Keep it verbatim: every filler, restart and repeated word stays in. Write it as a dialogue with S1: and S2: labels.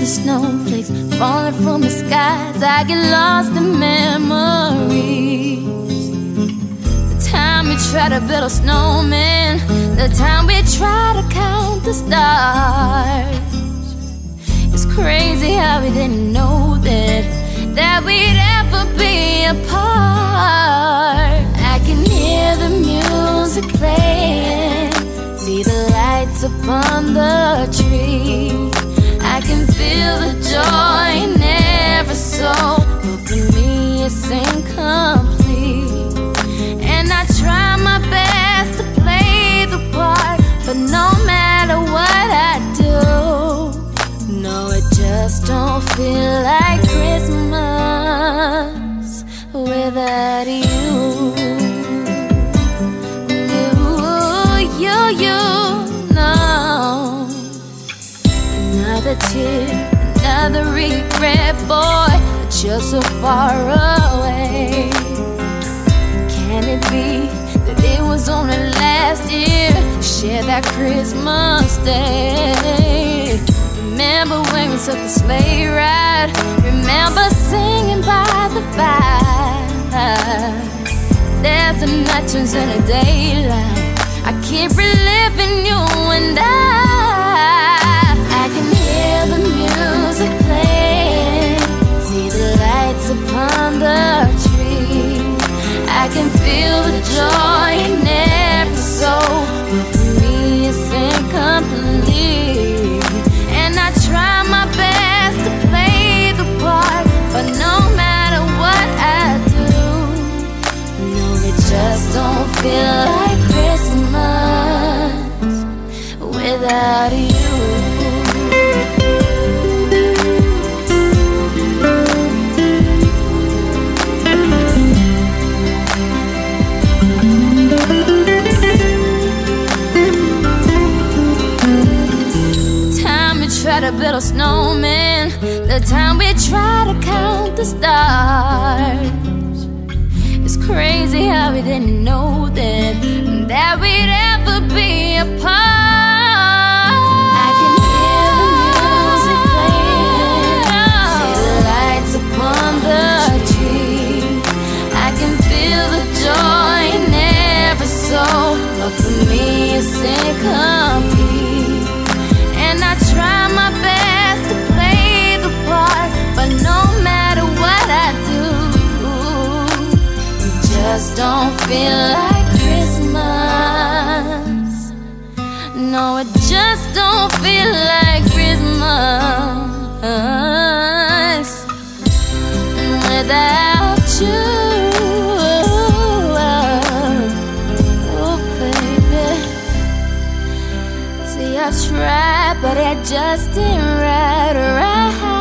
S1: of snowflakes falling from the skies. I get lost in memories. The time we try to build a snowman, the time we try to count the stars. It's crazy how we didn't know that that we'd ever be apart. I can hear the music playing, see the lights upon the tree. I can feel the joy in every soul, but for me it's incomplete. And I try my best to play the part, but no matter what I do, no, it just don't feel like Christmas without you. You, you, you know. Another tear, another regret, boy, but you're so far away. Can it be that it was only last year we shared that Christmas day? Remember when we took the sleigh ride? Remember singing by the fire? There's a night turns into daylight. I keep reliving you and I. I can hear the music playing, see the lights upon the tree. I can feel the joy in every soul, but for me it's incomplete. And I try my best to play the part, but no matter what I do, no, it just don't feel like Christmas without you. Try to build a snowman, the time we try to count the stars. It's crazy how we didn't know then that we'd ever be apart. I can hear the music playing, see the lights upon the tree. I can feel the joy in every soul, but for me it's incomplete. And I try my best to play the part, but no matter what I do, it just don't feel like Christmas. No, it just don't feel like Christmas without you. Oh, baby. See, I tried, but it just ain't right, right.